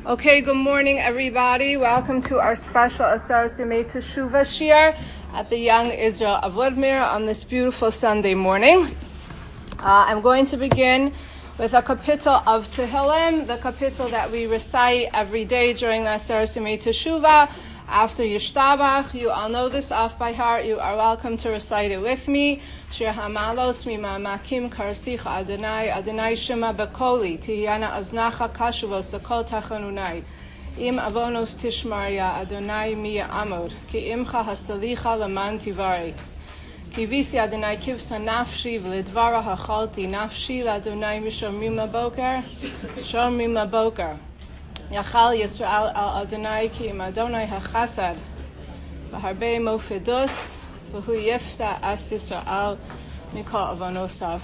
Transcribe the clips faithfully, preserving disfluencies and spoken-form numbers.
Okay, good morning, everybody. Welcome to our special Aseres Yemei Teshuvah Shir at the Young Israel of Woodmere on this beautiful Sunday morning. Uh, I'm going to begin with a kapitel of Tehillim, the kapitel that we recite every day during the Aseres Yemei Teshuvah after Yishtabach. You all know this off by heart. You are welcome to recite it with me. Shir Hamalos Mima Makim Karsicha Adonai Adonai Shema Bekoli Tihiyana Aznacha Kashuvos Sakol Tachanunai Im Avonos Tishmaria Adonai Miya Amod Ki Imcha Hasalicha Laman Tivari Ki Visi Adonai Kivsa Nafshi V'Lidvara Hachalti Nafshi L'Adonai Mishom Mima Boker Shom Mima Boker Yachal Yisrael Al Adonai Ki Im Adonai HaChasad V'Harbe Mofidus V'Hu Yifta As Yisrael Mikol Avonosav.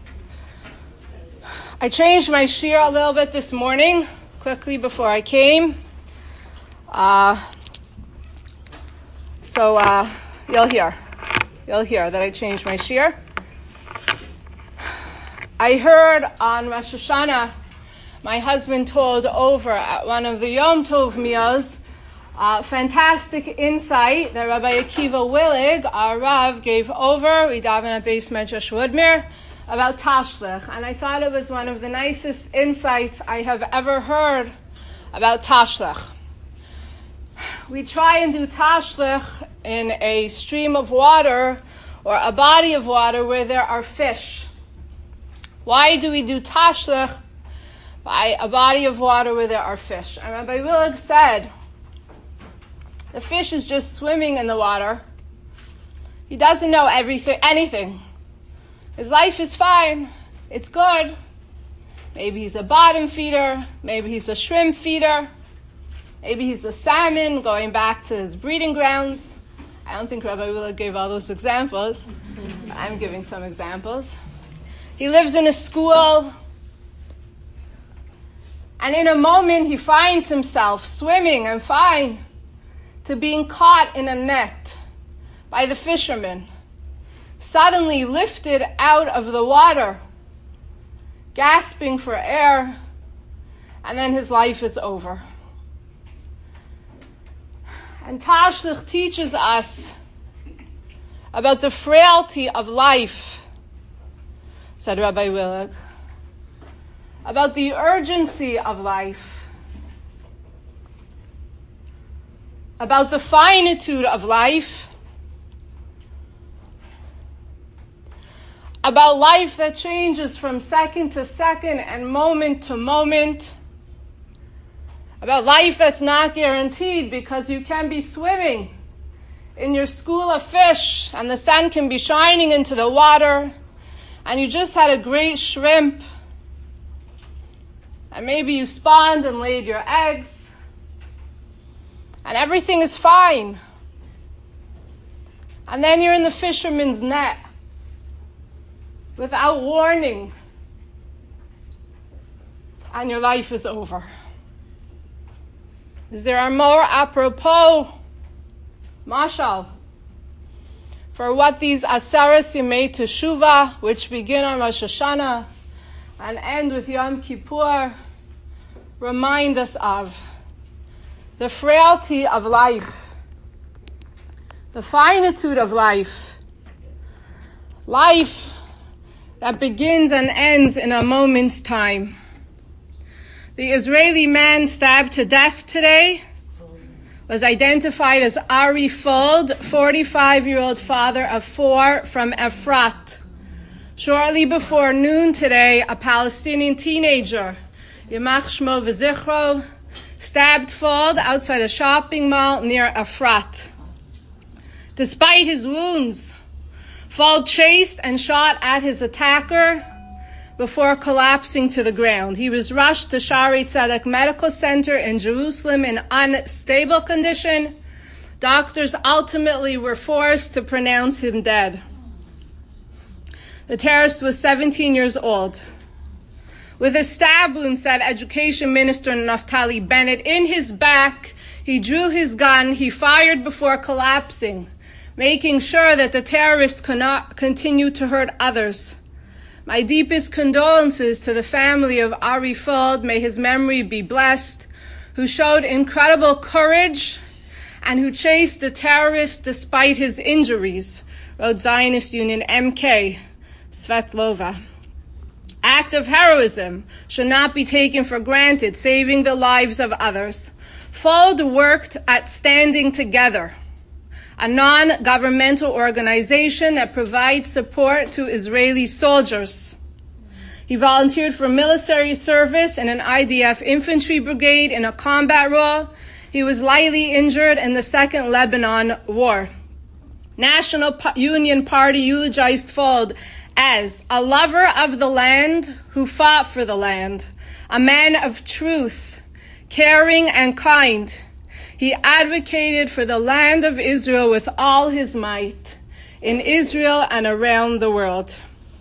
I changed my shir a little bit this morning, quickly before I came. Uh, so uh, you'll hear. You'll hear that I changed my shir. I heard on Rosh Hashanah, my husband told over at one of the Yom Tov meals, uh, fantastic insight that Rabbi Akiva Willig, our Rav, gave over. We daven at Beis Medrash Woodmere about Tashlich, and I thought it was one of the nicest insights I have ever heard about Tashlich. We try and do Tashlich in a stream of water or a body of water where there are fish. Why do we do Tashlich by a body of water where there are fish? And Rabbi Willig said, the fish is just swimming in the water. He doesn't know everything, anything. His life is fine. It's good. Maybe he's a bottom feeder. Maybe he's a shrimp feeder. Maybe he's a salmon going back to his breeding grounds. I don't think Rabbi Willig gave all those examples. I'm giving some examples. He lives in a school. And in a moment, he finds himself swimming and fine to being caught in a net by the fishermen, suddenly lifted out of the water, gasping for air, and then his life is over. And Tashlich teaches us about the frailty of life, said Rabbi Willig, about the urgency of life, about the finitude of life, about life that changes from second to second and moment to moment, about life that's not guaranteed because you can be swimming in your school of fish and the sun can be shining into the water and you just had a great shrimp and maybe you spawned and laid your eggs and everything is fine. And then you're in the fisherman's net without warning, and your life is over. Is there a more apropos mashal for what these Aseres Yemei Teshuvah, which begin on Rosh Hashanah and end with Yom Kippur, remind us of? The frailty of life, the finitude of life, life that begins and ends in a moment's time. The Israeli man stabbed to death today was identified as Ari Fold, forty-five-year-old father of four from Efrat. Shortly before noon today, a Palestinian teenager, Yimach Shmo V'Zichro, stabbed Fold outside a shopping mall near Efrat. Despite his wounds, Fold chased and shot at his attacker before collapsing to the ground. He was rushed to Shari Tzedek Medical Center in Jerusalem in unstable condition. Doctors ultimately were forced to pronounce him dead. The terrorist was seventeen years old. With a stab wound, said Education Minister Naftali Bennett, in his back, he drew his gun, he fired before collapsing, making sure that the terrorist could not continue to hurt others. My deepest condolences to the family of Ari Fold. May his memory be blessed. who showed incredible courage and who chased the terrorists despite his injuries, wrote Zionist Union M K Svetlova. Act of heroism should not be taken for granted, saving the lives of others. Fold worked at Standing Together, a non-governmental organization that provides support to Israeli soldiers. He volunteered for military service in an I D F infantry brigade in a combat role. He was lightly injured in the Second Lebanon War. National Union Party eulogized Fold as a lover of the land who fought for the land, a man of truth, caring and kind. He advocated for the land of Israel with all his might, in Israel and around the world.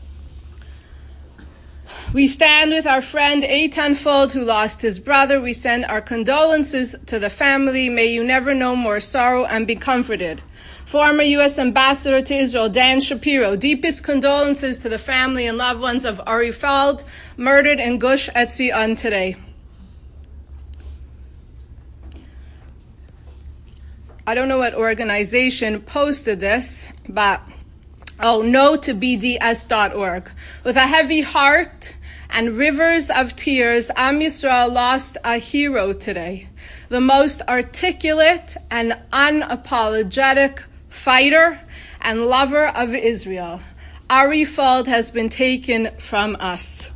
We stand with our friend Eitan Fold, who lost his brother. We send our condolences to the family. May you never know more sorrow and be comforted. Former U S Ambassador to Israel, Dan Shapiro, deepest condolences to the family and loved ones of Ari Fold, murdered in Gush Etzion today. I don't know what organization posted this, but oh, no to B D S dot org. With a heavy heart and rivers of tears, Am Yisrael lost a hero today, the most articulate and unapologetic fighter and lover of Israel. Ari Fold has been taken from us.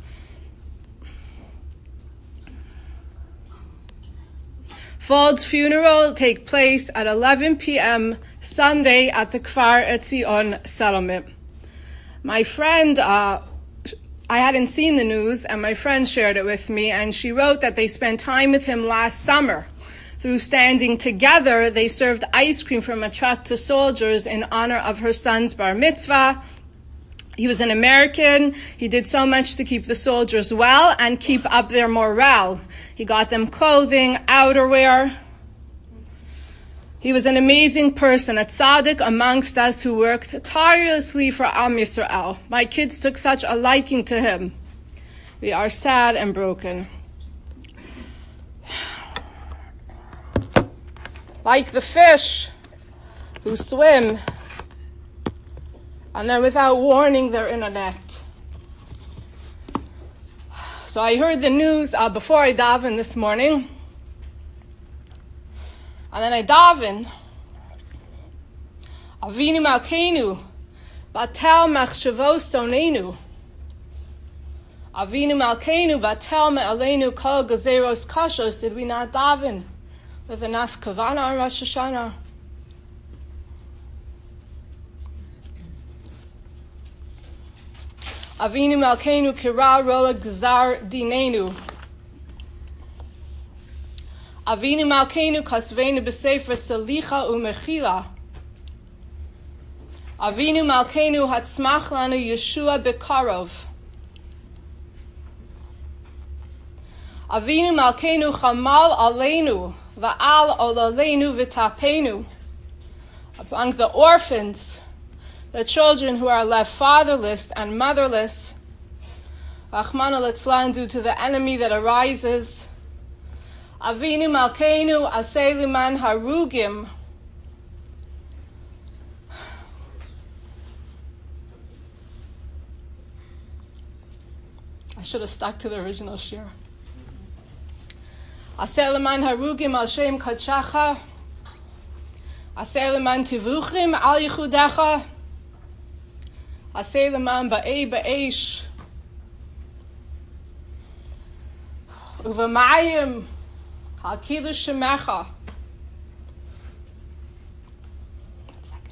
Fold's funeral will take place at eleven p.m. Sunday at the Kfar Etzion settlement. My friend, uh, I hadn't seen the news, and my friend shared it with me, and she wrote that they spent time with him last summer. Through Standing Together, they served ice cream from a truck to soldiers in honor of her son's bar mitzvah. He was an American. He did so much to keep the soldiers well and keep up their morale. He got them clothing, outerwear. He was an amazing person, a tzaddik amongst us who worked tirelessly for Am Yisrael. My kids took such a liking to him. We are sad and broken. Like the fish who swim, and then without warning, they're in a net. So I heard the news uh, before I davened this morning. And then I daven. Avinu Malkeinu, batel machshavos sonenu. Avinu Malkeinu, batel me'aleinu kol gezeros kashos. Did we not daven with enough kavana on Rosh Hashanah? Avinu Malkeinu kira roa gzar dinenu. Avinu Malkeinu kasvenu b'sefer salicha u'mechila. Avinu Malkeinu hatzmach lanu Yeshua bekarov. Avinu Malkeinu chamal aleinu va'al olaleinu v'tapenu. Among the orphans, the children who are left fatherless and motherless, Rachmana litzlan, due to the enemy that arises. Avinu Malkeinu aseh liman harugim. I should have stuck to the original shir. Aseh liman harugim al shem kadshacha. Aseh liman tivuchim al yichudecha. Aseh liman ba'ei ba'esh. Uvamayim al kiddush shemecha. One second.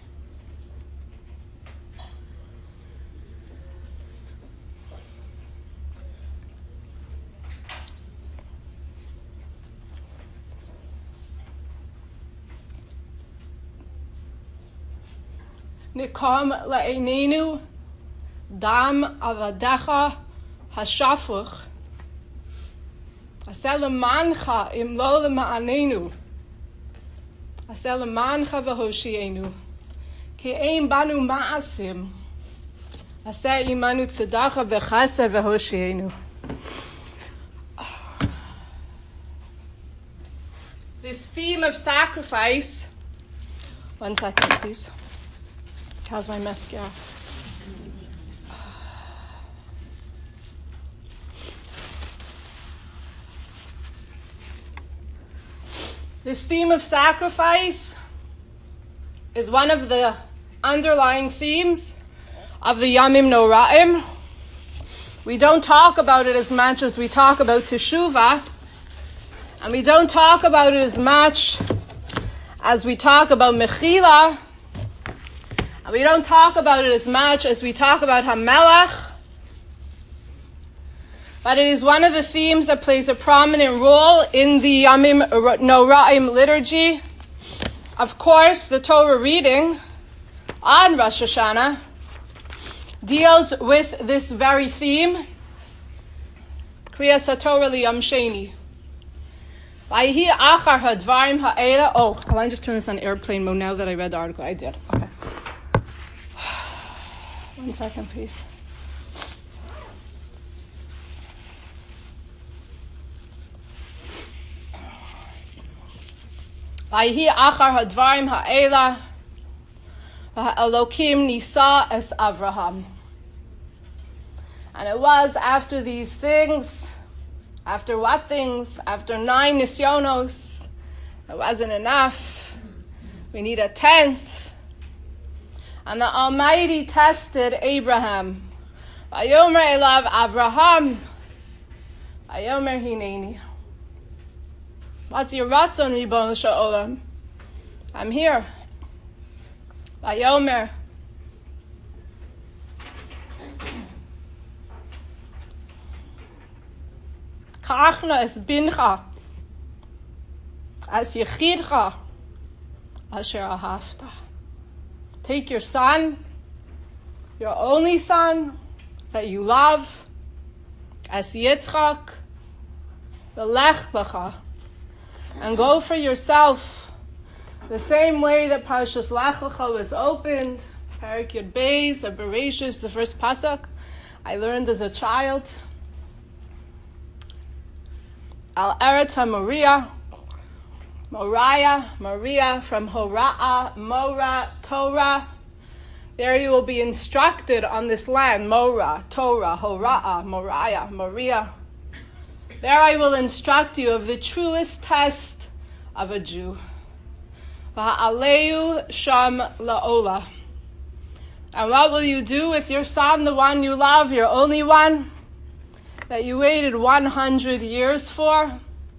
Nikom la'einenu dam avadecha hashafuch. Aseh lemancha im lo lema'anenu. Aseh lemancha v'hoshienu. Ki ein banu ma'asim. Aseh imanu tzedakah v'chesed v'hoshienu. this theme of sacrifice. One second, please. How's my mascara? This theme of sacrifice is one of the underlying themes of the Yamim Noraim. We don't talk about it as much as we talk about Teshuvah, and we don't talk about it as much as we talk about Mechila, and we don't talk about it as much as we talk about Hamelach. But it is one of the themes that plays a prominent role in the Yamim Noraim liturgy. Of course, the Torah reading on Rosh Hashanah deals with this very theme. Kriyas HaTorah Liyom Sheni. Vayhi achar hadvarim ha'ela. Oh, I want to just turn this on airplane mode now that I read the article. I did. Okay. One second, please. Vayhi achar hadvarim ha'ela v'ha'elokim nisa es Avraham. And it was after these things, after what things? After nine nisyonos, it wasn't enough. We need a tenth. And the Almighty tested Abraham. Vayomer elav Avraham. Vayomer hineni. What's your ratzon, Ribon Sha'olam? I'm here. Vayomer. Kachna es bincha. As yechidcha. Asher ahavta. Take your son, your only son, that you love, as Yitzchak, the lech lecha, and go for yourself the same way that Parshas Lech Lecha was opened, Parak Yud Beis, or Bereshis, the first pasuk I learned as a child. Al Eretz HaMoriah, Moriah, Maria, from Hora'ah, Mora, Torah. There you will be instructed on this land, Mora, Torah, Hora'ah, Moriah, Maria. There I will instruct you of the truest test of a Jew. Va'aleu sham la'ola. And what will you do with your son, the one you love, your only one, that you waited one hundred years for?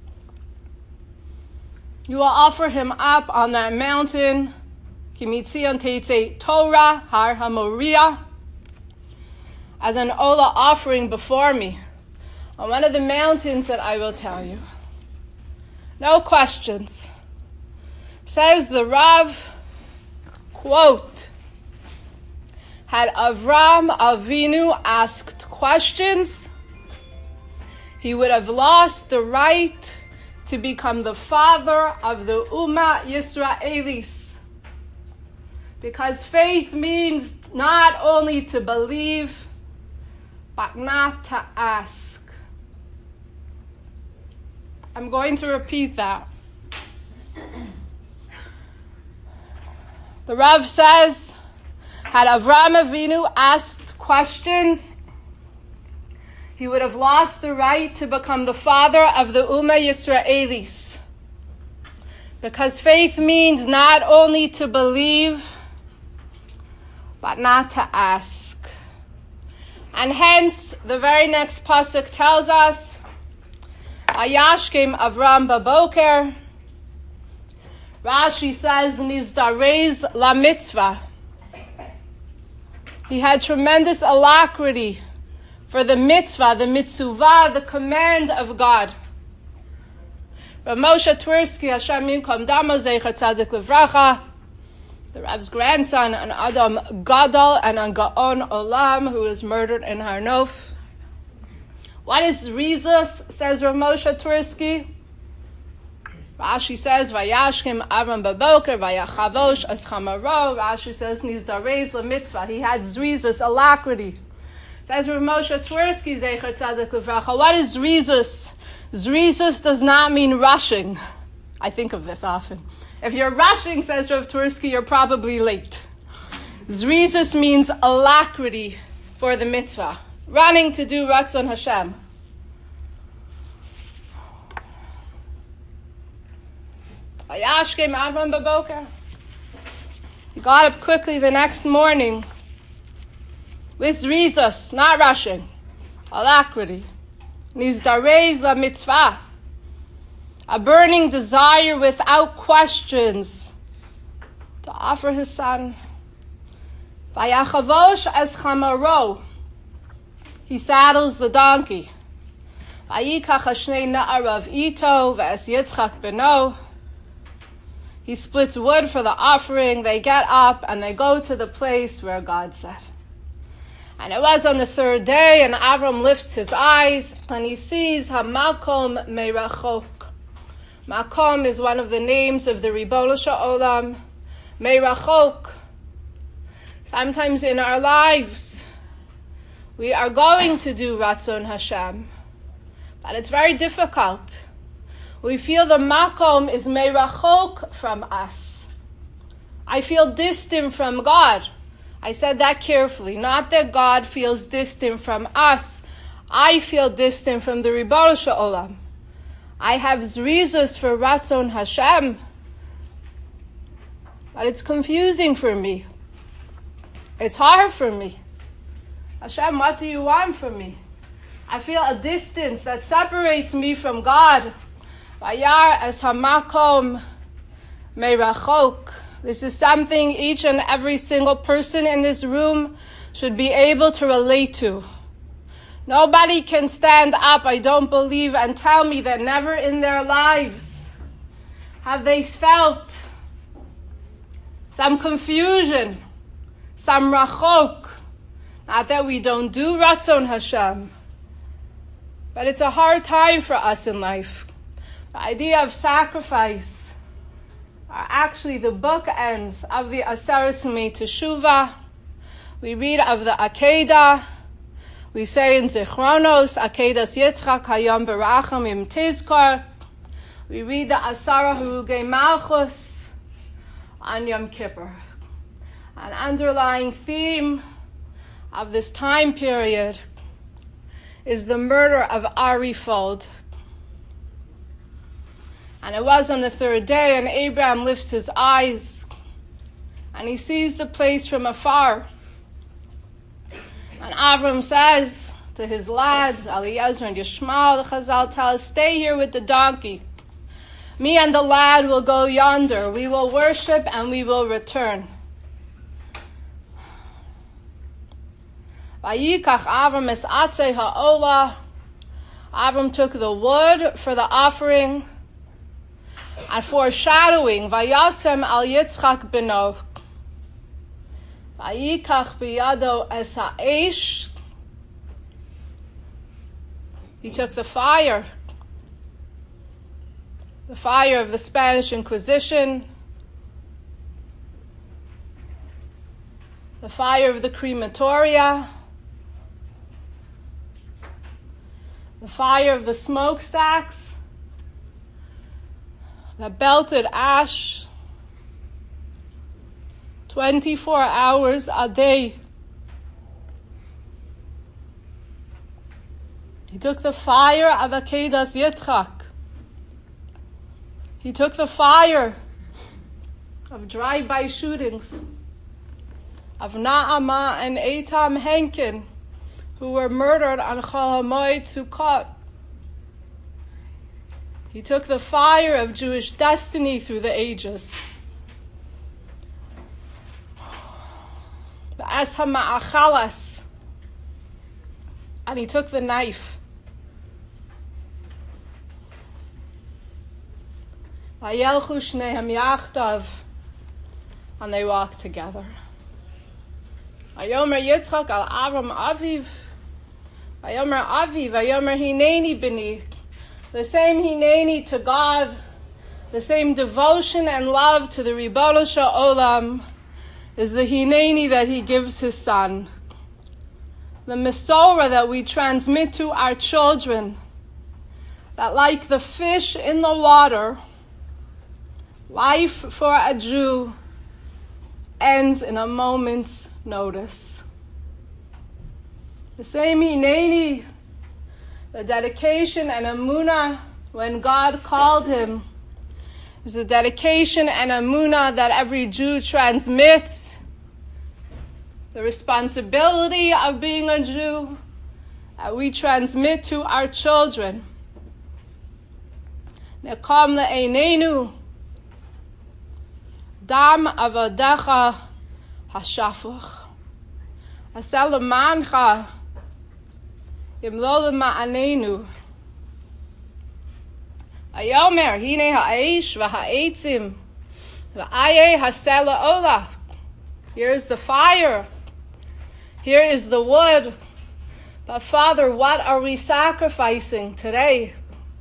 You will offer him up on that mountain, Kimitzion Teitze Torah, Har HaMoriah, as an Ola offering before me, on one of the mountains that I will tell you. No questions. Says the Rav, quote, had Avram Avinu asked questions, he would have lost the right to become the father of the Ummah Yisraelis. Because faith means not only to believe, but not to ask. I'm going to repeat that. The Rav says, had Avram Avinu asked questions, he would have lost the right to become the father of the Ummah Yisraelis. Because faith means not only to believe, but not to ask. And hence, the very next pasuk tells us, Ayashkem Avram baboker. Rashi says, Nizdarez la mitzvah. He had tremendous alacrity for the mitzvah, the mitzvah, the command of God. Rav Moshe Tversky, Hashem Yinkom Damo, Zecher Tzadik Livracha, the Rav's grandson, an Adam Gadol and an Gaon Olam, who was murdered in Har Nof. What is Rizus, says Rav Moshe Tversky? Rashi says, Vayashkim Avram baboker, Vayachavosh as chamaro. Rashi says, Nizdarez lemitzvah. He had Zrizus, alacrity. Says Rav Moshe Tversky, Zecher Tzadik Livracha. What is Zrizus? Zrizus does not mean rushing. I think of this often. If you're rushing, says Rav Twersky, you're probably late. Zrizus means alacrity for the mitzvah. Running to do Ratzon Hashem. He got up quickly the next morning with Zrizus, not rushing, alacrity. Nizdarez la mitzvah. A burning desire without questions to offer his son. Vayachavosh as chamaro. He saddles the donkey. Vayikach hashnei na'arav ito v'es Yitzchak beno. He splits wood for the offering. They get up and they go to the place where God said. And it was on the third day, and Avram lifts his eyes and he sees Hamakom Meirachok. Makom is one of the names of the Ribbono Shel Olam. Meirachok. Sometimes in our lives, we are going to do Ratzon Hashem, but it's very difficult. We feel the Makom is Meirachok from us. I feel distant from God. I said that carefully. Not that God feels distant from us. I feel distant from the Ribbono Shel Olam. I have zrizus for Ratzon Hashem, but it's confusing for me. It's hard for me. Hashem, what do you want from me? I feel a distance that separates me from God. Vayar es hamakom meirachok. This is something each and every single person in this room should be able to relate to. Nobody can stand up, I don't believe, and tell me that never in their lives have they felt some confusion, some rachok. Not that we don't do Ratzon Hashem, but it's a hard time for us in life. The idea of sacrifice are actually the bookends of the Aseres Yemei Teshuvah. We read of the Akedah. We say in Zichronos, Akedas Yitzchak Hayom Beracham Im Tizkar. We read the Asara Harugei Malchus on Yom Kippur. An underlying theme of this time period is the murder of Ari Fold. And it was on the third day, and Abraham lifts his eyes, and he sees the place from afar. And Avram says to his lad, Eliezer and Yishmael, the Chazal tell us, stay here with the donkey. Me and the lad will go yonder. We will worship and we will return. Vayikach Avram es atzei ha'olah. Avram took the wood for the offering, and foreshadowing, Vayasem al Yitzchak beno. Vayikach biyado es ha'esh. He took the fire, the fire of the Spanish Inquisition, the fire of the crematoria, the fire of the smokestacks, the belted ash, twenty-four hours a day. He took the fire of Akedas Yitzchak. He took the fire of drive-by shootings of Naama and Eitam Henkin, who were murdered on Chol HaMoed Sukkot. He took the fire of Jewish destiny through the ages. The Es HaMa'achalas. And he took the knife. Vayelchu shnehem yachdav. And they walked together. Vayomer Yitzchak al Avram Aviv. Vayomer Aviv. Vayomer Hineni b'ni. The same Hineni to God, the same devotion and love to the Ribbono Shel Olam is the Hineni that he gives his son. The Mesorah that we transmit to our children, that like the fish in the water, Life for a Jew ends in a moment's notice. The same hineni, the dedication and emunah when God called him, is a dedication and emunah that every Jew transmits. The responsibility of being a Jew that we transmit to our children. Nekam le'einenu, dam avodecha hashafuch, aseh lemancha, im lo lema'anenu. Ayomer, hine ha'eish v'ha'etzim, v'aye haseh le'olah. Here is the fire. Here is the wood. But Father, what are we sacrificing today?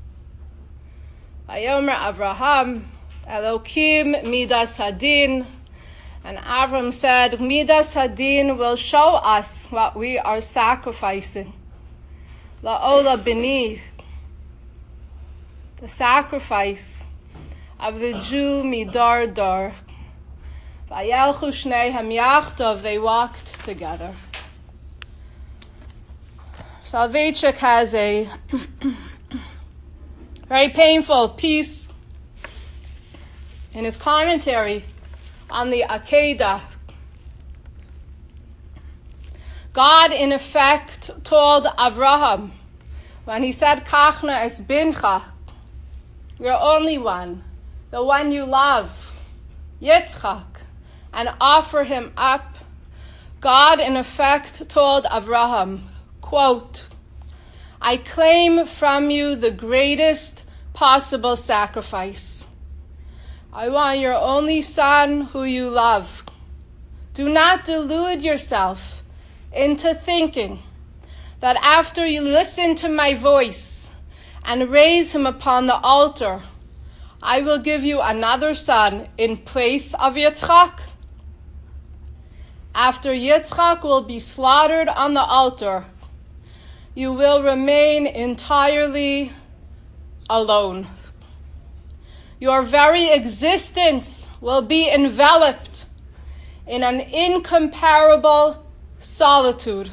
Vayomer Avraham, Elokim midas hadin. And Avram said, midas hadin will show us what we are sacrificing. La'ola bini, the sacrifice of the Jew midar dar. Vayelchu shnehem yachtov, they walked together. Soloveitchik has a very painful piece in his commentary on the Akedah. God, in effect, told Avraham, when he said, Kachna es bincha, your only one, the one you love, Yitzchak, and offer him up, God, in effect, told Avraham, quote, I claim from you the greatest possible sacrifice. I want your only son who you love. Do not delude yourself into thinking that after you listen to my voice and raise him upon the altar, I will give you another son in place of Yitzchak. After Yitzchak will be slaughtered on the altar, you will remain entirely alone. Your very existence will be enveloped in an incomparable solitude.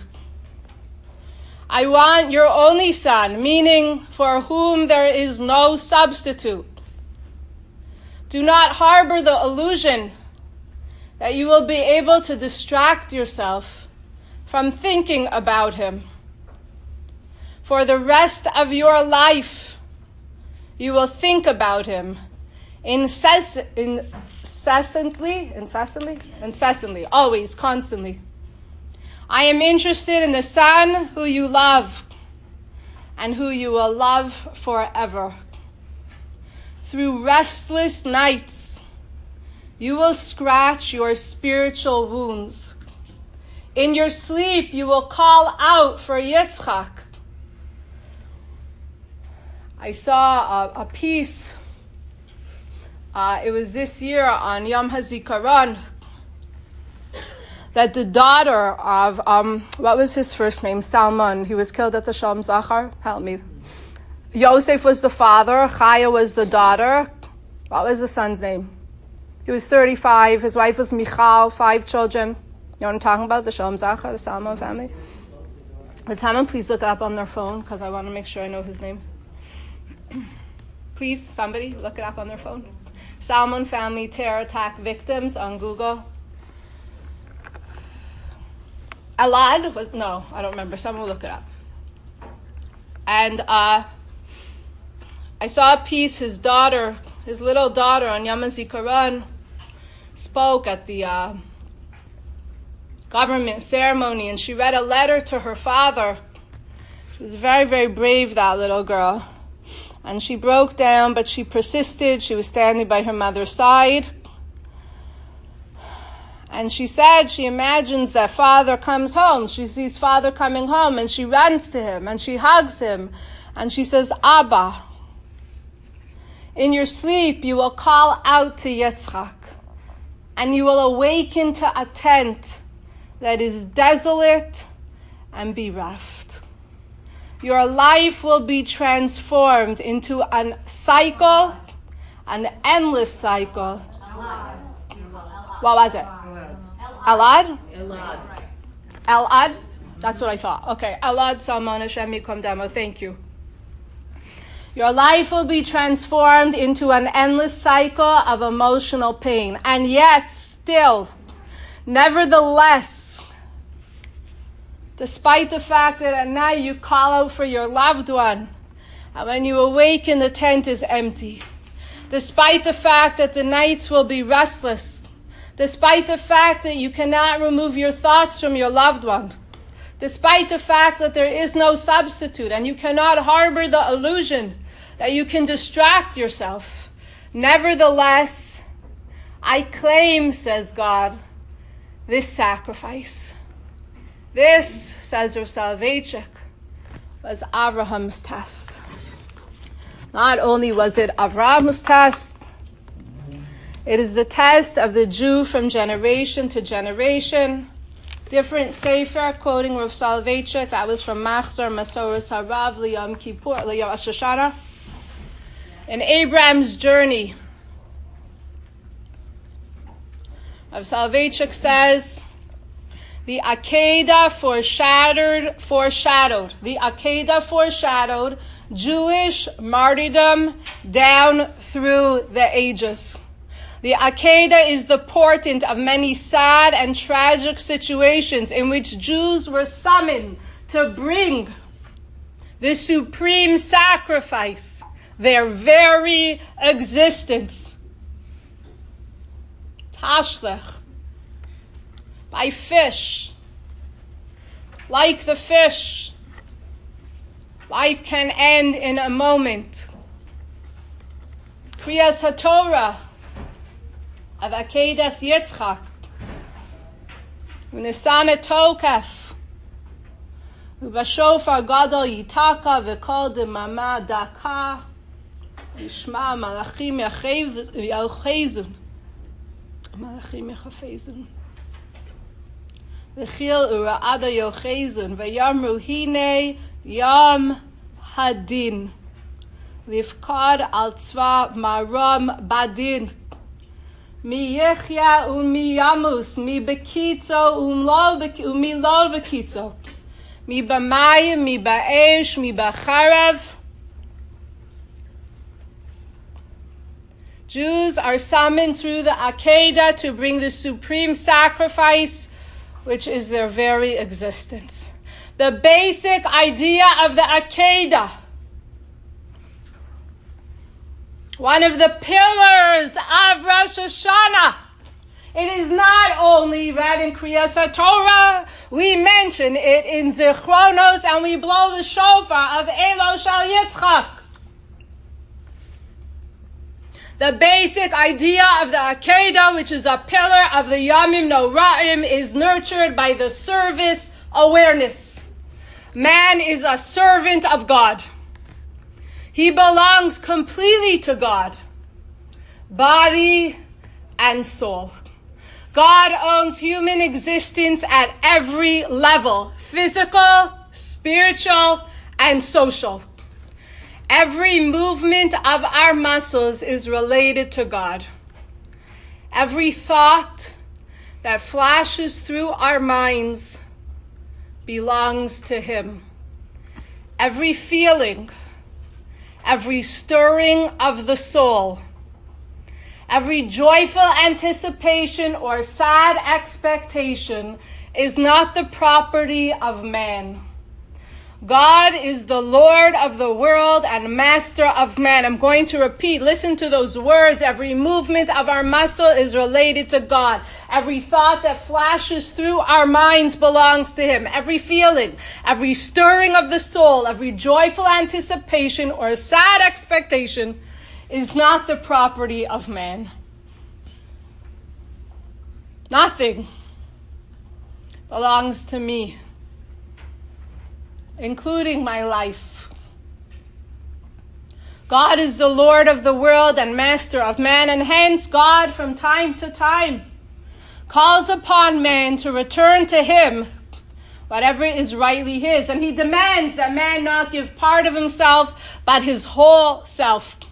I want your only son, meaning for whom there is no substitute. Do not harbor the illusion that you will be able to distract yourself from thinking about him. For the rest of your life, you will think about him incess- incessantly, incessantly, incessantly, always, constantly. I am interested in the son who you love and who you will love forever. Through restless nights, you will scratch your spiritual wounds. In your sleep, you will call out for Yitzchak. I saw a, a piece, uh, it was this year on Yom HaZikaron, that the daughter of, um, what was his first name? Salmon. He was killed at the Shalom Zachar. Help me. Yosef was the father. Chaya was the daughter. What was the son's name? He was thirty-five. His wife was Michal, five children. You know what I'm talking about? The Shalom Zachar, the Salmon family. Would someone please look it up on their phone, because I want to make sure I know his name. Please, somebody, look it up on their phone. Salmon family terror attack victims on Google. Alad was, no, I don't remember. Someone will look it up. And uh, I saw a piece, his daughter, his little daughter on Yom HaZikaron spoke at the uh, government ceremony, and she read a letter to her father. She was very, very brave, that little girl. And she broke down, but she persisted. She was standing by her mother's side. And she said she imagines that father comes home. She sees father coming home, and she runs to him, and she hugs him. And she says, Abba, in your sleep you will call out to Yitzchak, and you will awaken to a tent that is desolate and bereft. Your life will be transformed into a cycle, an endless cycle. What was it? Elad? Elad. Elad? That's what I thought. Okay. Elad Salman Hashem Yikom Damo. Thank you. Your life will be transformed into an endless cycle of emotional pain. And yet, still, nevertheless, despite the fact that at night you call out for your loved one, and when you awaken, the tent is empty. Despite the fact that the nights will be restless. Despite the fact that you cannot remove your thoughts from your loved one. Despite the fact that there is no substitute and you cannot harbor the illusion that you can distract yourself. Nevertheless, I claim, says God, this sacrifice. This, says Rav Soloveitchik, was Abraham's test. Not only was it Abraham's test, it is the test of the Jew from generation to generation. Different Sefer, quoting Rav Soloveitchik, that was from Machzor Masoros Harav L'Yom Kippur, L'Yom Rosh Hashanah. In Abraham's journey, Rav Soloveitchik says, the Akedah foreshadowed, foreshadowed, the Akedah foreshadowed Jewish martyrdom down through the ages. The Akedah is the portent of many sad and tragic situations in which Jews were summoned to bring the supreme sacrifice, their very existence. Tashlech, by fish. Like the fish, life can end in a moment. Kriyas HaTorah of Akedas Yitzchak, Unisana Tokef, Ubashofar Gadol Yitaka V'kol Demama Daka, Yishma Malachim Yachezun, Malachim Yachezun, V'chil Ura'ada Yochezun, V'yamru Hine Yom Hadin, Livkad Al Tzva Maram Badin, Mi yechya un mi yamus, mi bekitzo un lo mi lo bekitzo, mi b'mayim, mi ba'esh, mi b'charav. Jews are summoned through the Akedah to bring the supreme sacrifice, which is their very existence. The basic idea of the Akedah, one of the pillars of Rosh Hashanah. It is not only read in Kriyas HaTorah, we mention it in Zichronos and we blow the shofar of Elo Shal Yitzchak. The basic idea of the Akedah, which is a pillar of the Yamim Noraim, is nurtured by the service awareness. Man is a servant of God. He belongs completely to God, body and soul. God owns human existence at every level, physical, spiritual, and social. Every movement of our muscles is related to God. Every thought that flashes through our minds belongs to Him. Every feeling, every stirring of the soul, every joyful anticipation or sad expectation is not the property of man. God is the Lord of the world and master of man. I'm going to repeat. Listen to those words. Every movement of our muscle is related to God. Every thought that flashes through our minds belongs to Him. Every feeling, every stirring of the soul, every joyful anticipation or sad expectation is not the property of man. Nothing belongs to me, including my life. God is the Lord of the world and master of man, and hence God from time to time calls upon man to return to Him whatever is rightly His, and He demands that man not give part of himself, but his whole self.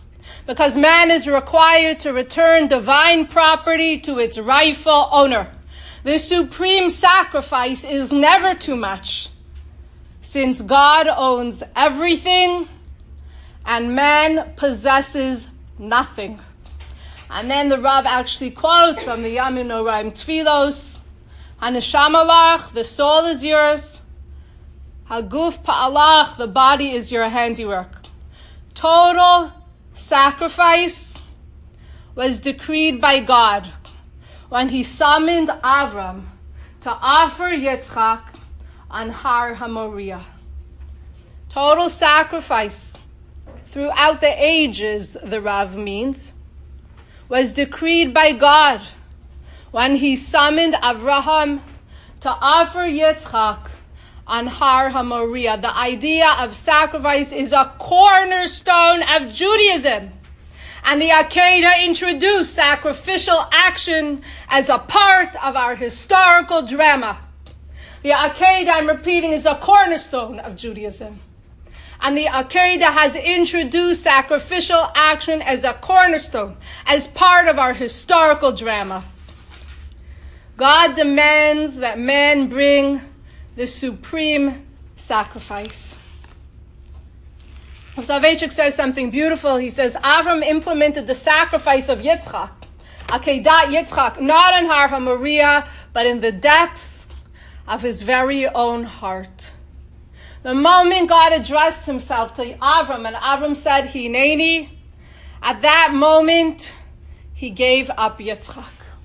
because man is required to return divine property to its rightful owner. The supreme sacrifice is never too much, since God owns everything and man possesses nothing. And then the Rav actually quotes from the Yamim Noraim Tfilos, Haneshama lach, the soul is yours. Haguf pa'alach, the body is your handiwork. Total sacrifice was decreed by God when he summoned Avram to offer Yitzchak on Har HaMoriah. Total sacrifice throughout the ages, the Rav means, was decreed by God when he summoned Avraham to offer Yitzchak on Har HaMoriah. The idea of sacrifice is a cornerstone of Judaism. And the Akedah introduced sacrificial action as a part of our historical drama. The Akedah, I'm repeating, is a cornerstone of Judaism. And the Akedah has introduced sacrificial action as a cornerstone, as part of our historical drama. God demands that man bring the supreme sacrifice. Soloveitchik says something beautiful. He says, Avram implemented the sacrifice of Yitzchak, Akedat Yitzchak, not on Har HaMoriah, but in the depths of his very own heart. The moment God addressed himself to Avram, and Avram said, Hineni, at that moment, he gave up Yitzchak.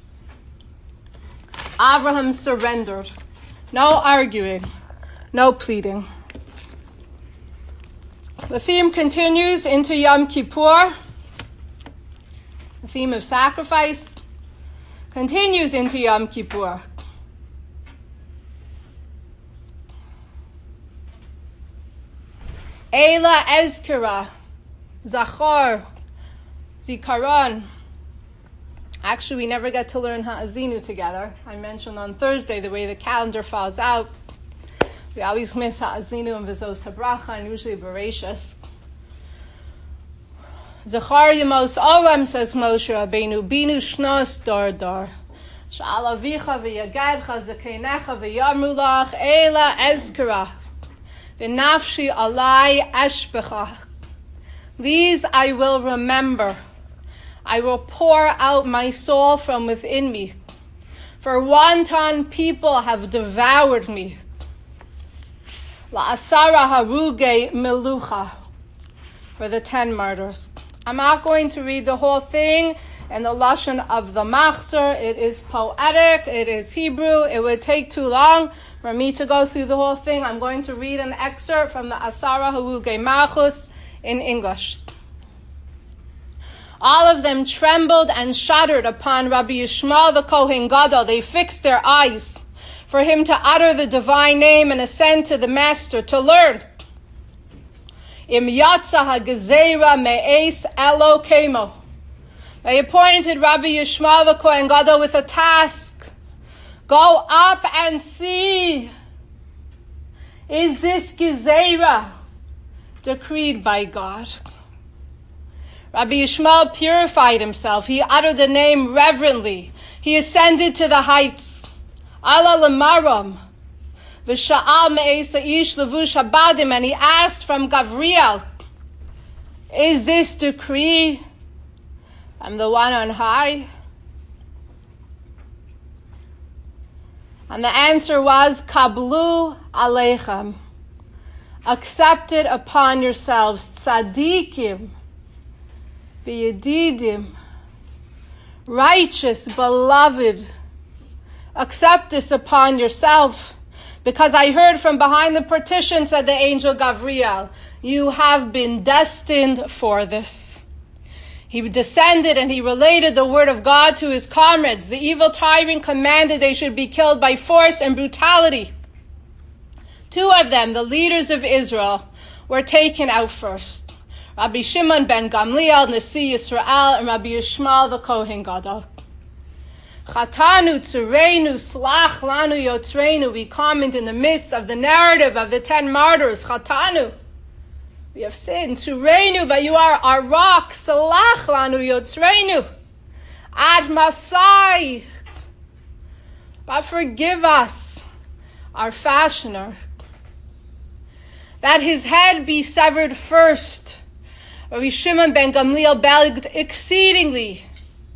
Avraham surrendered. No arguing, no pleading. The theme continues into Yom Kippur. The theme of sacrifice continues into Yom Kippur. Eila Ezkira, Zachor, Zikaron. Actually, we never get to learn Ha'azinu together. I mentioned on Thursday the way the calendar falls out. We always miss Ha'azinu and V'zos HaBracha, and usually Bereshis. Zachar Yemos Olam, says Moshe Rabbeinu, Binu Shnos Dor Dor. Sha'al Avicha v'yagadcha zakeinecha v'yamru lach Eila Ezkira. V'nafshi alai eshbecha. These I will remember. I will pour out my soul from within me. For wanton people have devoured me. La'asara haruge melucha. For the ten martyrs. I'm not going to read the whole thing in the lashon of the Machzor. It is poetic. It is Hebrew. It would take too long for me to go through the whole thing. I'm going to read an excerpt from the Asara Haruge Malchus in English. All of them trembled and shuddered upon Rabbi Yishmael the Kohen Gadol. They fixed their eyes for him to utter the divine name and ascend to the master to learn. Im yatsa ha'gezeira me'es Elokeimo. They appointed Rabbi Yishmael the Kohen Gadol with a task. Go up and see. Is this gezeira decreed by God? Rabbi Yishmael purified himself. He uttered the name reverently. He ascended to the heights. Ala lemaram. V'sha'al me'es ha'ish levush habadim. And he asked from Gavriel, is this decree from the one on high? And the answer was, Kablu aleichem. Accept it upon yourselves. Tzadikim. V'yedidim, righteous, beloved, accept this upon yourself, because I heard from behind the partition, said the angel Gavriel, you have been destined for this. He descended and he related the word of God to his comrades. The evil tyrant commanded they should be killed by force and brutality. Two of them, the leaders of Israel, were taken out first. Rabbi Shimon ben Gamliel, Nasi Yisrael, and Rabbi Yishmael the Kohen Gadol. Chatanu, Tzureinu, Slach, Lanu, Yotzreinu. We comment in the midst of the narrative of the ten martyrs. Chatanu. We have sinned. Tureinu, but you are our rock. Salach lanu yotzreinu. Ad Masai. But forgive us, our fashioner. That his head be severed first. Rabbi Shimon ben Gamliel begged exceedingly.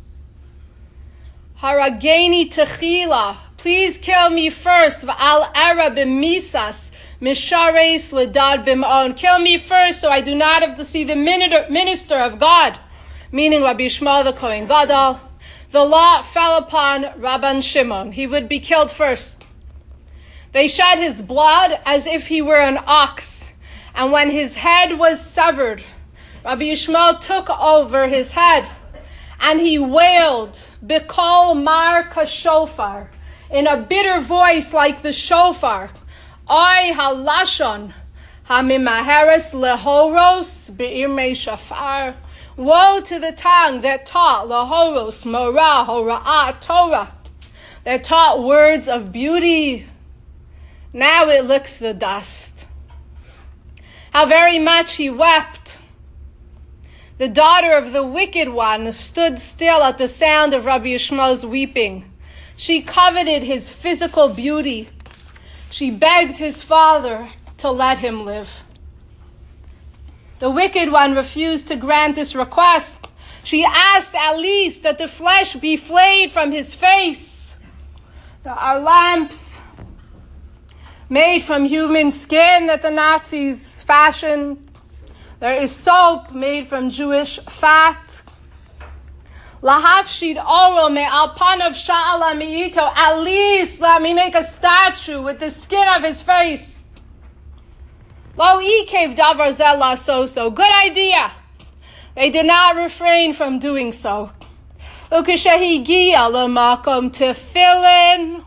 Harageni techila. Please kill me first. V'al era b'misas. Mishares ledad b'ma'on. Kill me first so I do not have to see the minister of God. Meaning Rabbi Shmuel the Kohen Gadol. The law fell upon Rabban Shimon. He would be killed first. They shed his blood as if he were an ox. And when his head was severed, Rabbi Yishmael took over his head. And he wailed, Bikol mar kashofar, in a bitter voice like the shofar. Oy halashon, hamimaheres lehoros, be'irmei shafar. Woe to the tongue that taught lahoros, morah, hora'ah, Torah, that taught words of beauty. Now it licks the dust. How very much he wept. The daughter of the wicked one stood still at the sound of Rabbi Yishmael's weeping. She coveted his physical beauty. She begged his father to let him live. The wicked one refused to grant this request. She asked at least that the flesh be flayed from his face. There are lamps made from human skin that the Nazis fashioned. There is soap made from Jewish fat. Lahafshid oro me alpanav sha'ala mi'ito. At least let me make a statue with the skin of his face. Lo ikev davar zeh so so. Good idea. They did not refrain from doing so. Ukeshehigia lemakom tefillin.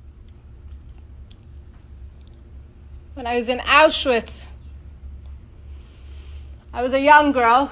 When I was in Auschwitz, I was a young girl.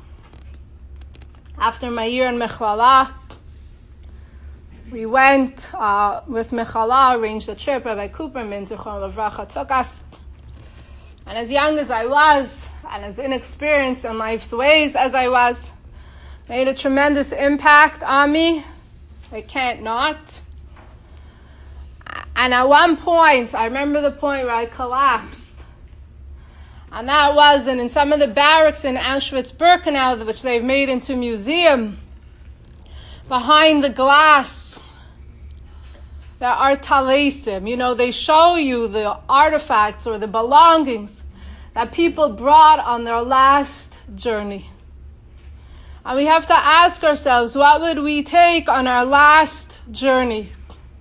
After my year in Mechlala, we went uh, with Mechlala, arranged a trip. Rabbi Cooperman, Zichron Levracha, took us. And as young as I was, and as inexperienced in life's ways as I was, made a tremendous impact on me. I can't not. And at one point, I remember the point where I collapsed. And that was and in some of the barracks in Auschwitz-Birkenau, which they've made into a museum. Behind the glass, there are talesim. You know, they show you the artifacts or the belongings that people brought on their last journey. And we have to ask ourselves, what would we take on our last journey?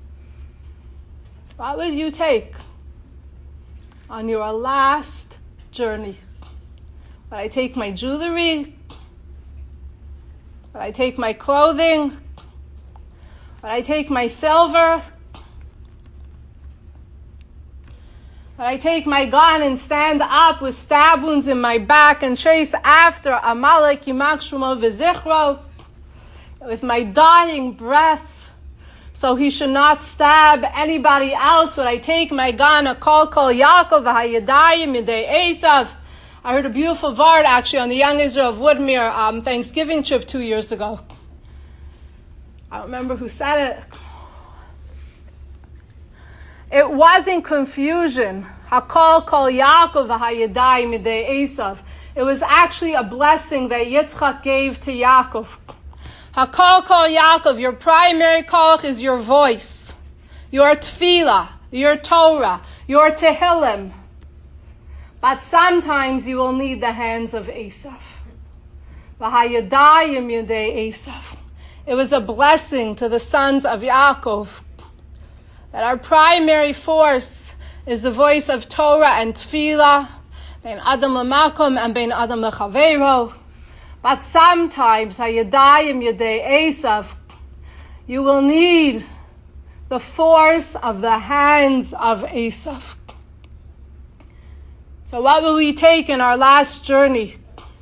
What would you take on your last journey? Would I take my jewelry? Would I take my clothing? Would I take my silver? Would I take my gun and stand up with stab wounds in my back and chase after Amalek Yimak Shmuel V'zichro with my dying breath so he should not stab anybody else? Would I take my gun, a kol kol Yaakov, v'hayadayim midei Esav? I heard a beautiful vart actually on the Young Israel of Woodmere um, Thanksgiving trip two years ago. I don't remember who said it. It wasn't confusion. Hakol kol Yaakov v'hayadayim midei Esav. It was actually a blessing that Yitzchak gave to Yaakov. Hakol kol Yaakov, your primary koch is your voice, your tefillah, your Torah, your tehillim. But sometimes you will need the hands of Esav. V'hayadayim yedei Esav. It was a blessing to the sons of Yaakov that our primary force is the voice of Torah and tefillah, bein adam l'makom and bein adam l'chaveiro. But sometimes, hayadayim yedei Esav, you will need the force of the hands of Esav. So what will we take in our last journey?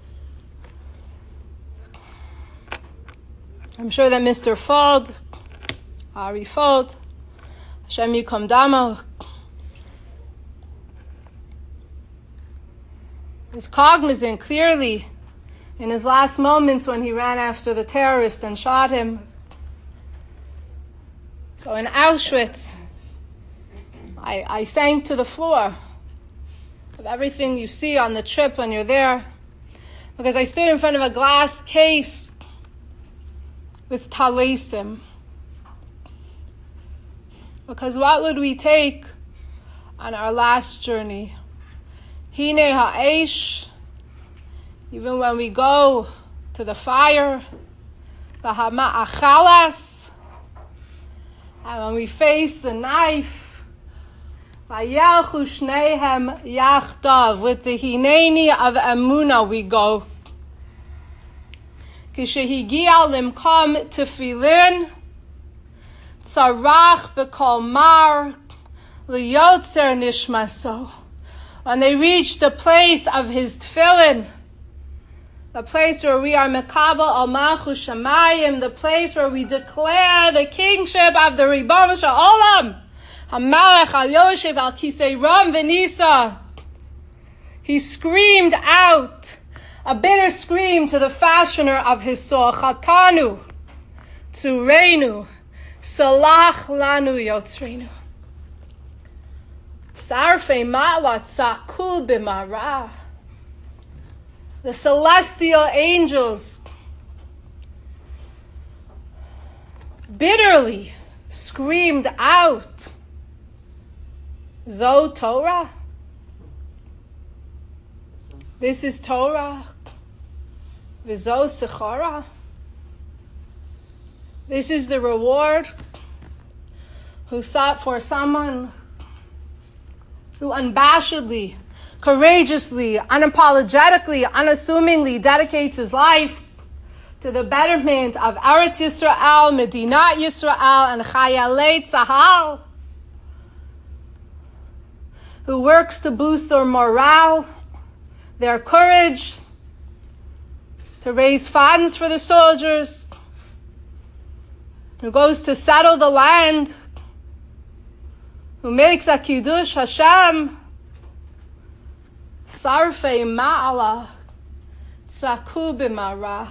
I'm sure that Mister Fuld, Ari Fuld, Hashem Yikom Damo, is cognizant clearly in his last moments when he ran after the terrorist and shot him. So in Auschwitz, I, I sank to the floor of everything you see on the trip when you're there, because I stood in front of a glass case with talesim. Because what would we take on our last journey? Hine ha'esh, even when we go to the fire, the hama'achalas, and when we face the knife, vayelchu shnehem yachdav, with the hineni of emunah we go. Kishehigia limkom tefillin, tzarach b'kol mar, liyotzer nishmaso. When they reach the place of his tefillin, the place where we are mekabel al malchus shamayim, the place where we declare the kingship of the Ribono Shel Olam, Hamalech al Yoshev al Kisei Ram Venisa. He screamed out a bitter scream to the fashioner of his soul, Chatanu, Tzureinu, Salach lanu Yotzreinu. Sarfei ma'la tzaku b'mara. The celestial angels bitterly screamed out, Zo Torah? This is Torah. Vizo Sechara. This is the reward who sought for someone who unabashedly, courageously, unapologetically, unassumingly dedicates his life to the betterment of Eretz Yisrael, Medinat Yisrael, and Chayalei Tzahal, who works to boost their morale, their courage, to raise funds for the soldiers, who goes to settle the land, who makes a Kiddush Hashem, Sarfei ma'ala, tzaku b'mara.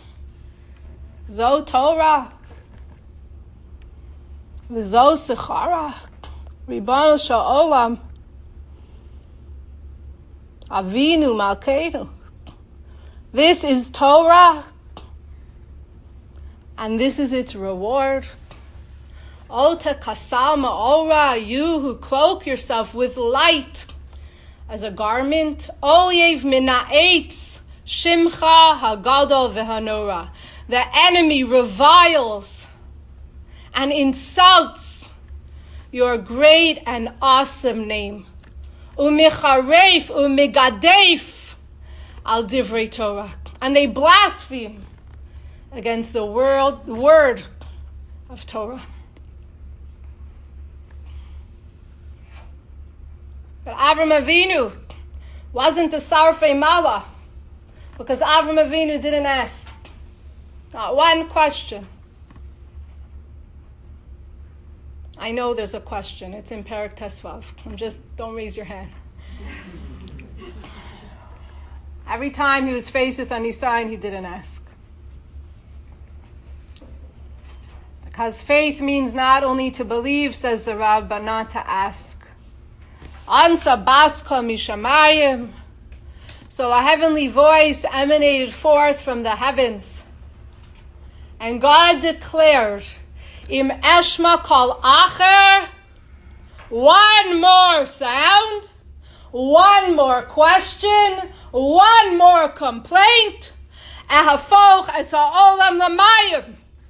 Zo Torah, v'zo Sechara, Ribono Shel Olam, Avinu Malkeinu. This is Torah, and this is its reward. Ota kasal ma'ora, you who cloak yourself with light as a garment. Oyev mina'etz shimcha hagadol v'hanora. The enemy reviles and insults your great and awesome name. Umicharef umigadef al divrei Torah. And they blaspheme against the world, the word of Torah. But Avram Avinu wasn't the Sarfei Mala, because Avram Avinu didn't ask. Not one question. I know there's a question. It's in Perek Tesvav. I'm just, don't raise your hand. Every time he was faced with any sign, he didn't ask. Because faith means not only to believe, says the Rav, but not to ask. Ansa baska mishamayim. So a heavenly voice emanated forth from the heavens. And God declared, Im eshma kol acher, one more sound, one more question, one more complaint, ehafoch es ha'olam l'mayim.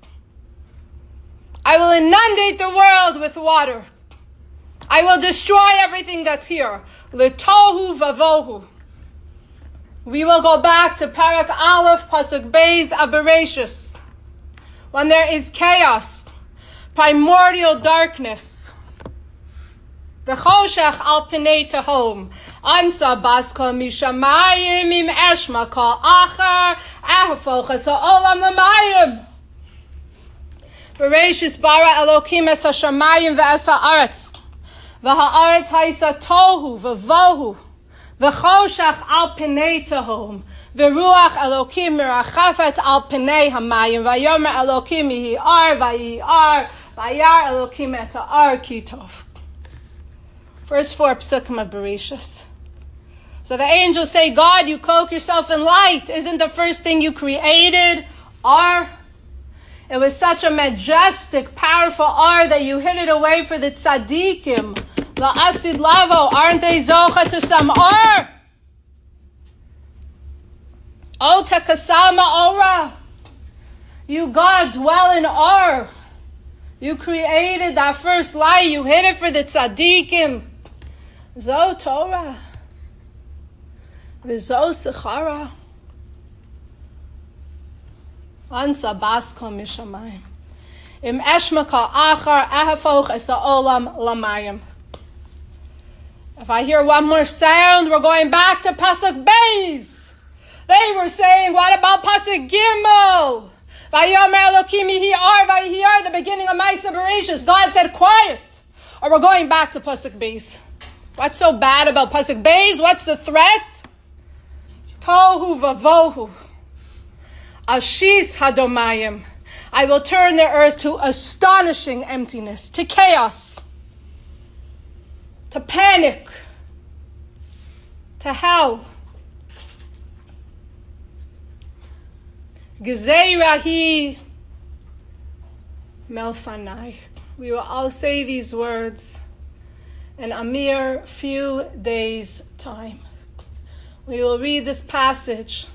I will inundate the world with water. I will destroy everything that's here. L'tohu vavohu. We will go back to Parak Aleph, Pasuk Beis of Bereshis. When there is chaos, primordial darkness. V'choshech al pnei tehom. Ansa baska mishamayim im eshma kol achar. Ahafoch es ha'olam l'mayim. Bereshis bara Elokim es ha'shamayim ve'es ha'aretz. V'ha'aretz ha'isa tohu v'vohu. V'choshach al penei tehom. V'ruach Elokim mirachafet al penei hamayim. Vayomer Elokim yihi ar, vayihi ar, vayar Elokim et ha'ar ki tov. Verse four, Psukim of Bereshis. So the angels say, God, you cloak yourself in light. Isn't the first thing you created ar? It was such a majestic, powerful ar that you hid it away for the tzaddikim. La'asid lavo, aren't they zocha to some ar? O tekasama ora. You, God, dwell in ar. You created that first light. You hid it for the tzaddikim. Zo Torah. V'zo sechara. Ansa basko mishamayim. Im eshmaka achar ahafoch es ha'olam lamayim. If I hear one more sound, we're going back to Pasuk Beis. They were saying, what about Pasuk Gimel? Vayomer Elokim yihi ar, vayihi ar, the beginning of Ma'aseh Bereshis. God said, quiet. Or we're going back to Pasuk Beis. What's so bad about Pasuk Beis? What's the threat? Tohu vavohu. Ashis hadomayim. I will turn the earth to astonishing emptiness, to chaos, to panic, to hell. Gezeirahi melfanai. We will all say these words in a mere few days' time. We will read this passage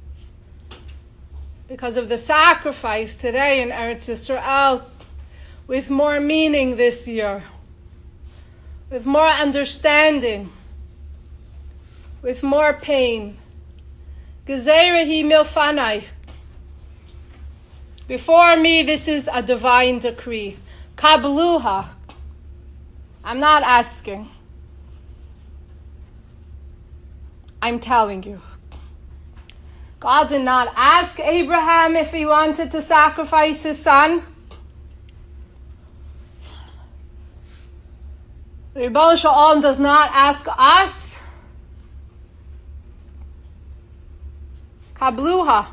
because of the sacrifice today in Eretz Yisrael with more meaning this year, with more understanding, with more pain. Gezeirahi milfanai. Before me, this is a divine decree. Kabluha. I'm not asking. I'm telling you. God did not ask Abraham if he wanted to sacrifice his son. The Rebbe Shalom does not ask us. Kabluha.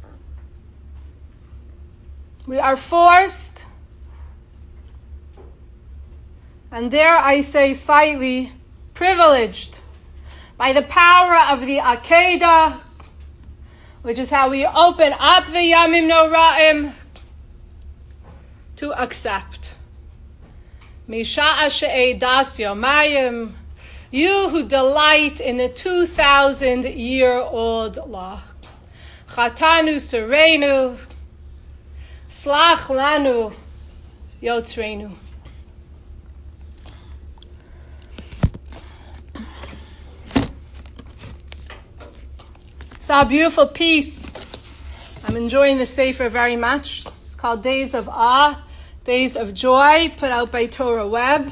We are forced, and dare I say slightly privileged, by the power of the Akedah, which is how we open up the Yamim Noraim, to accept. Misha'a she'edas yomayim, you who delight in the two thousand year old law. Chatanu Serenu, Slach lanu yotzreinu. So a beautiful piece. I'm enjoying the Sefer very much. It's called Days of Awe, Days of Joy, put out by Torah Web.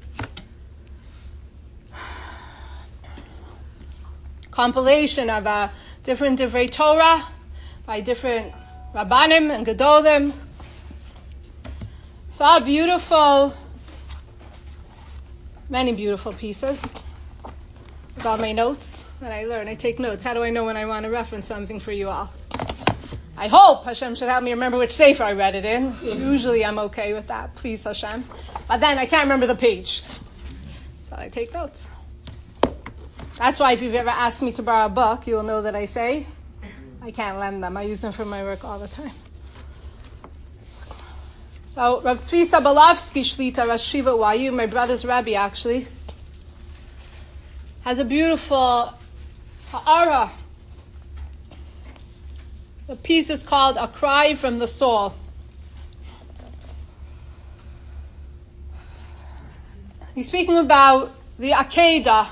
Compilation of uh, different Divrei Torah by different Rabbanim and Gedolim. So a beautiful, many beautiful pieces. With all my notes. When I learn, I take notes. How do I know when I want to reference something for you all? I hope Hashem should help me remember which sefer I read it in. Usually I'm okay with that, please Hashem. But then I can't remember the page. So I take notes. That's why if you've ever asked me to borrow a book, you will know that I say, I can't lend them. I use them for my work all the time. So Rav Tzvi Sabalovsky Shlita Rosh Yeshiva U I U, my brother's Rebbe actually, has a beautiful ha'ara. The piece is called A Cry from the Soul. He's speaking about the Akedah,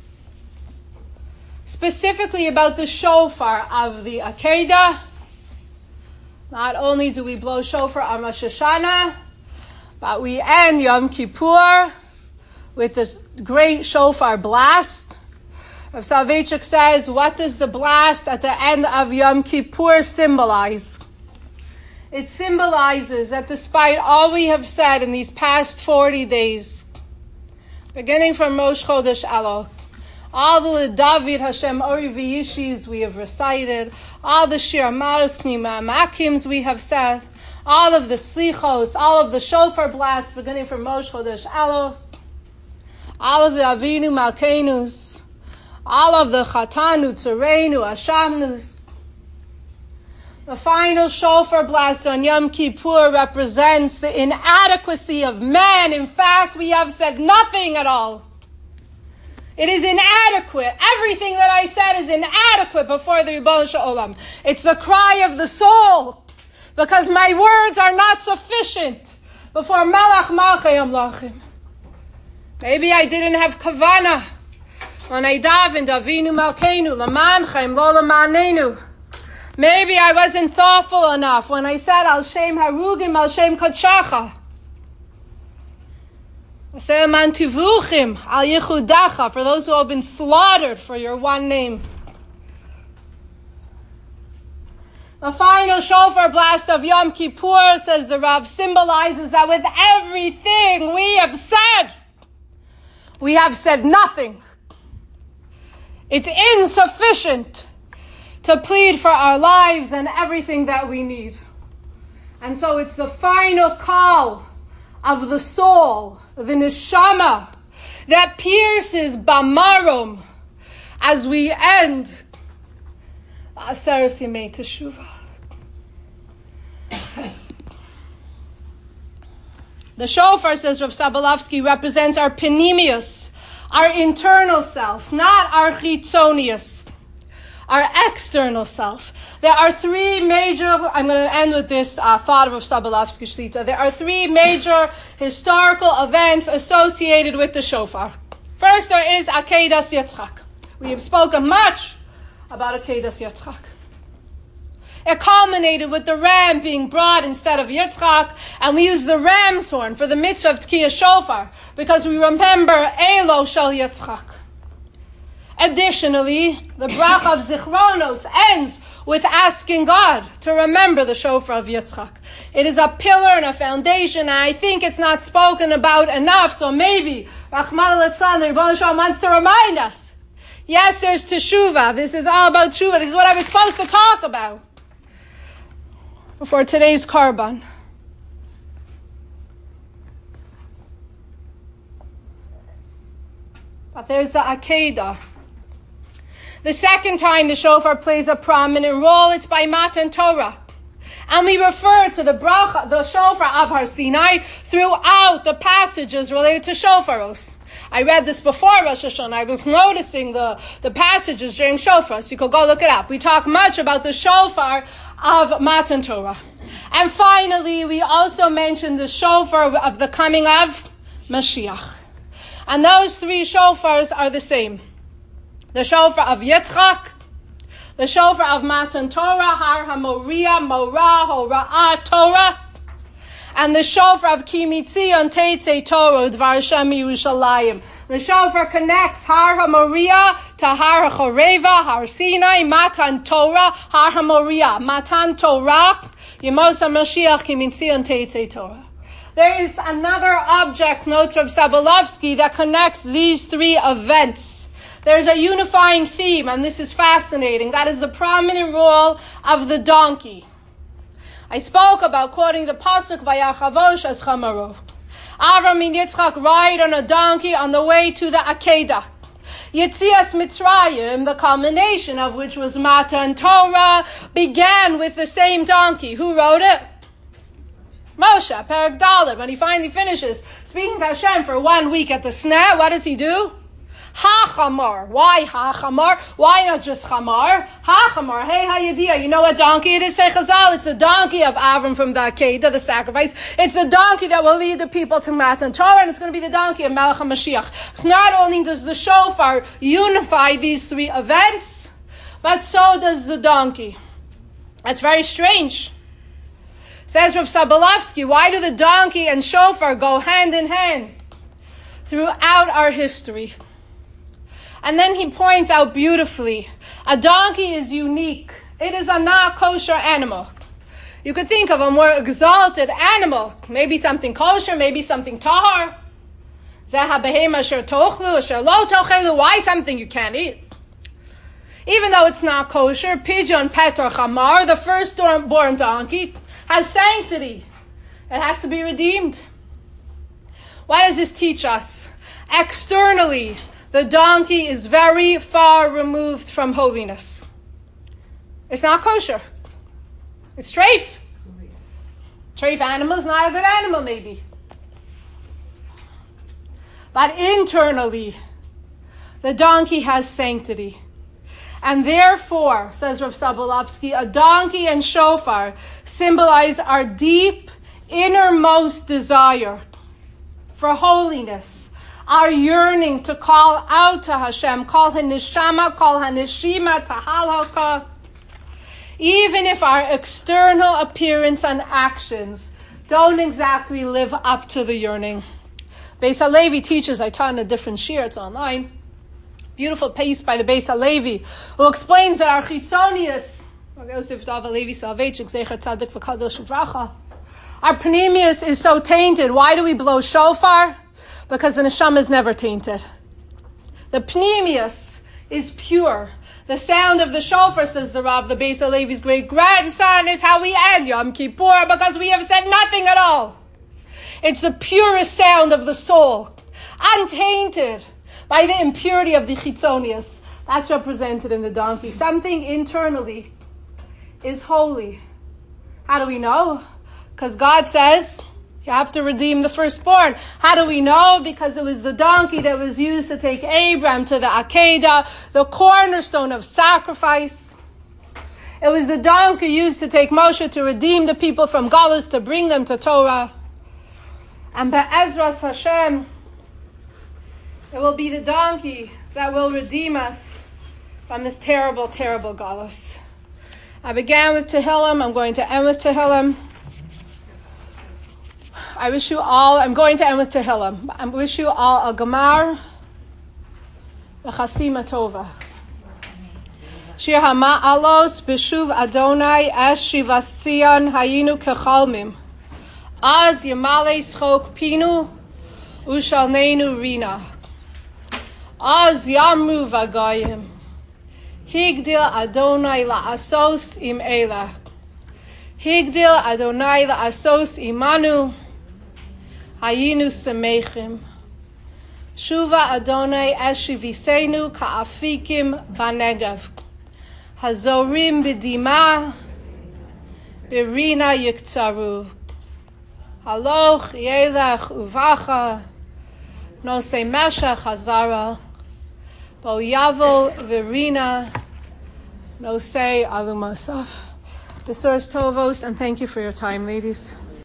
specifically about the shofar of the Akedah. Not only do we blow shofar on Rosh Hashanah, but we end Yom Kippur with this great shofar blast. Rav Soloveitchik says, what does the blast at the end of Yom Kippur symbolize? It symbolizes that despite all we have said in these past forty days, beginning from Rosh Chodesh Elul, All the David Hashem Ori V'Yishis we have recited. All the Shir Amaris Makims we have said. All of the Slichos, all of the Shofar blasts beginning from Moshe Chodesh Elul. All of the Avinu Malkenus. All of the Chatanu, Tzarenu, Ashamnus. The final shofar blast on Yom Kippur represents the inadequacy of man. In fact, we have said nothing at all. It is inadequate. Everything that I said is inadequate before the Ribono Shel Olam. It's the cry of the soul, because my words are not sufficient before Melech Malchei Amlachim. Maybe I didn't have kavana when I davened Avinu Malkeinu, Lamanchaim, Lo Lamanenu. Maybe I wasn't thoughtful enough when I said Al Shem Harugim, Al Shem Kodshacha. I say Aman Tivuchim, Al Yechudacha, for those who have been slaughtered for your one name. The final shofar blast of Yom Kippur, says the Rav, symbolizes that with everything we have said, we have said nothing. It's insufficient to plead for our lives and everything that we need. And so it's the final call of the soul, the neshama, that pierces bamarom as we end Aseres Yemei Teshuvah. The shofar, says Rav Sobolovsky, represents our penimius, our internal self, not our chitzonius, our external self. There are three major, I'm going to end with this uh, thought of Rav Sobolovsky Shlita. There are three major historical events associated with the shofar. First, there is Akedas Yitzchak. We have spoken much about Akedas Yitzchak. It culminated with the ram being brought instead of Yitzchak, and we use the ram's horn for the mitzvah of Tkiyah Shofar, because we remember Elo Shel Yitzchak. Additionally, the bracha of Zichronos ends with asking God to remember the shofar of Yitzchak. It is a pillar and a foundation, and I think it's not spoken about enough, so maybe Rachmana Litzlan, the Ribono Shel Olam, wants to remind us. Yes, there's teshuvah. This is all about teshuvah. This is what I was supposed to talk about before today's Karban. But there's the Akedah. The second time the shofar plays a prominent role, it's by Matan Torah. And we refer to the bracha, the shofar of Har Sinai, throughout the passages related to shofaros. I read this before Rosh Hashanah. I was noticing the, the passages during shofar, so you could go look it up. We talk much about the shofar of Matan Torah. And finally, we also mentioned the shofar of the coming of Mashiach. And those three shofars are the same. The shofar of Yitzchak, the shofar of Matan Torah, Har HaMoriah, Morah, Hora'ah, Torah, and the shofar of Ki Mitzion Teitzei Torah, Dvar Hashem Yerushalayim. The shofar connects Har HaMoriah to Har HaChoreva, Har Sinai, Matan Torah, Har HaMoriah, Matan Torah, Yemos HaMashiach, Ki Mitzion Teitzei Torah. There is another object, notes Rav Sobolovsky, that connects these three events. There's a unifying theme, and this is fascinating. That is the prominent role of the donkey. I spoke about quoting the pasuk Vayachavosh as Chamaro. Avram and Yitzchak ride on a donkey on the way to the Akedah. Yetzias Mitzrayim, the culmination of which was Matan Torah, began with the same donkey. Who rode it? Moshe, Perek Dalet. When he finally finishes speaking to Hashem for one week at the Sneh, what does he do? Ha-chamar. Why ha-chamar? Why not just chamar? Ha-chamar. Hey, Hayadiah. You know what donkey it is? Say Chazal. It's the donkey of Avram from the Akedah, the sacrifice. It's the donkey that will lead the people to Matan Torah, and it's going to be the donkey of Melech HaMashiach. Not only does the shofar unify these three events, but so does the donkey. That's very strange. Says Rav Sobolovsky, why do the donkey and shofar go hand in hand throughout our history? And then he points out beautifully, a donkey is unique. It is a not kosher animal. You could think of a more exalted animal, maybe something kosher, maybe something tahar. Why something you can't eat? Even though it's not kosher, pigeon, pet, or chamar, the firstborn donkey, has sanctity. It has to be redeemed. What does this teach us? Externally, the donkey is very far removed from holiness. It's not kosher. It's treif. Treif animal is not a good animal, maybe. But internally, the donkey has sanctity. And therefore, says Rav Sobolovsky, a donkey and shofar symbolize our deep, innermost desire for holiness, our yearning to call out to Hashem, call Hanishama, call Hanishima, Tahalaka. Even if our external appearance and actions don't exactly live up to the yearning. Beis HaLevi teaches, I taught in a different shiur, it's online, beautiful piece by the Beis HaLevi, who explains that our chitzonius, our panemius is so tainted. Why do we blow shofar? Because the neshama is never tainted. The panemius is pure. The sound of the shofar, says the Rav, the Beis HaLevi's great grandson, is how we end Yom Kippur, because we have said nothing at all. It's the purest sound of the soul, untainted by the impurity of the chitzonius. That's represented in the donkey. Something internally is holy. How do we know? Because God says you have to redeem the firstborn. How do we know? Because it was the donkey that was used to take Abraham to the Akedah, the cornerstone of sacrifice. It was the donkey used to take Moshe to redeem the people from Galus, to bring them to Torah. And Be'ezras Hashem, it will be the donkey that will redeem us from this terrible, terrible Galus. I began with Tehillim. I'm going to end with Tehillim. I wish you all, I'm going to end with Tehillim. I wish you all a Gemar, a Chasima Tova. Shir HaMa'alos B'shuv Adonai Es Shivas Tzion Hayinu Kechalmim. Az Yamale Schok Pinu Ushalneinu Rina. Az Yamru Vagayim. Higdil Adonai La'asos Im Eila. Higdil Adonai La'asos Imanu. Hayinu Semechim. Shuva Adonai Eshivisenu Ka'afikim Banegav. Hazorim B'dima Birina Yiktsaru. Haloch Yelech Uvacha Nosei Mesha Chazara Bo Yavo Virina Nosei Alumasaf. Besoros Tovos, and thank you for your time, ladies.